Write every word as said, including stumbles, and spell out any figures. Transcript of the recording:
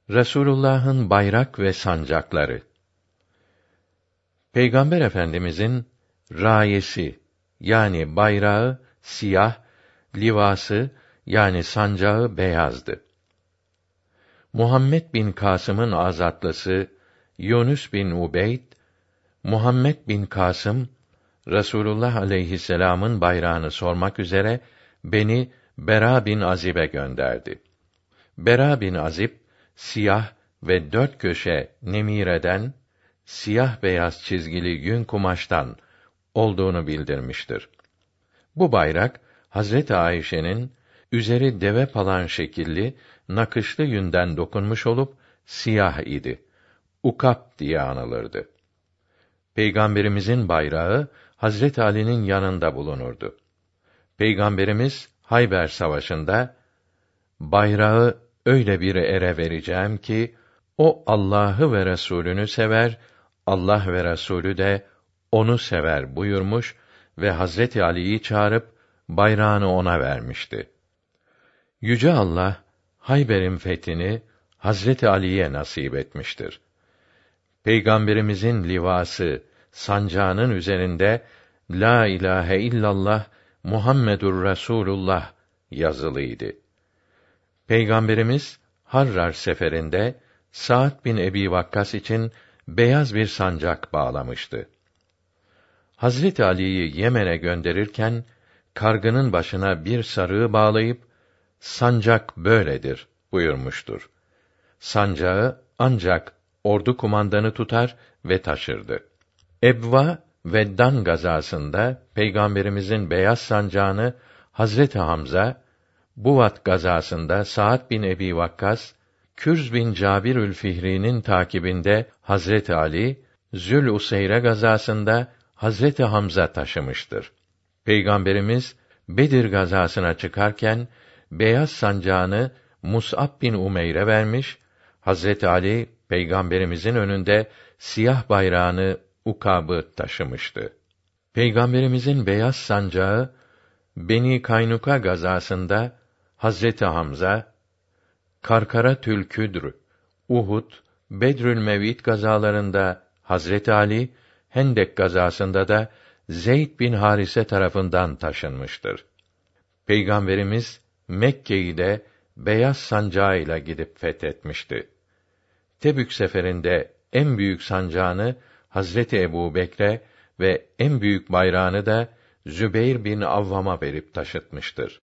Resulullah'ın bayrak ve sancakları. Peygamber Efendimizin rayesi yani bayrağı siyah, livası yani sancağı beyazdı. Muhammed bin Kasım'ın azatlısı Yunus bin Ubeyd, Muhammed bin Kasım Resulullah aleyhisselam'ın bayrağını sormak üzere beni Bera bin Azib'e gönderdi. Bera bin Azib siyah ve dört köşe nemireden, siyah beyaz çizgili yün kumaştan olduğunu bildirmiştir. Bu bayrak Hazreti Ayşe'nin üzeri deve palan şekilli nakışlı yünden dokunmuş olup siyah idi. Ukap diye anılırdı. Peygamberimizin bayrağı Hazreti Ali'nin yanında bulunurdu. Peygamberimiz Hayber Savaşı'nda bayrağı öyle bir ere vereceğim ki o Allah'ı ve Resulünü sever, Allah ve Resulü de onu sever buyurmuş ve Hazreti Ali'yi çağırıp bayrağını ona vermişti. Yüce Allah Hayber'in fethini Hazreti Ali'ye nasip etmiştir. Peygamberimizin livası, sancağının üzerinde La ilahe illallah Muhammedur Resulullah yazılıydı. Peygamberimiz Harrar seferinde Sa'd bin Ebi Vakkas için beyaz bir sancak bağlamıştı. Hazreti Ali'yi Yemen'e gönderirken kargının başına bir sarığı bağlayıp sancak böyledir buyurmuştur. Sancağı ancak ordu kumandanı tutar ve taşırdı. Ebva ve Dan gazasında Peygamberimizin beyaz sancağını Hazreti Hamza, Buvat gazasında Sa'd bin Ebi Vakkas, Kürz bin Cabirül Fihri'nin takibinde Hazreti Ali, Zül-Useyre gazasında Hazreti Hamza taşımıştır. Peygamberimiz Bedir gazasına çıkarken beyaz sancağını Mus'ab bin Umeyr'e vermiş, Hazreti Ali Peygamberimizin önünde siyah bayrağını Ukab'ı taşımıştı. Peygamberimizin beyaz sancağı Beni Kaynuka gazasında Hazreti Hamza, Karkaratül Küdr, Uhud, Bedrül Mev'id gazalarında Hazreti Ali, Hendek gazasında da Zeyd bin Harise tarafından taşınmıştır. Peygamberimiz Mekke'yi de beyaz sancağıyla gidip fethetmişti. Tebük seferinde en büyük sancağını Hazreti Ebubekre ve en büyük bayrağını da Zübeyr bin Avvam'a verip taşıtmıştır.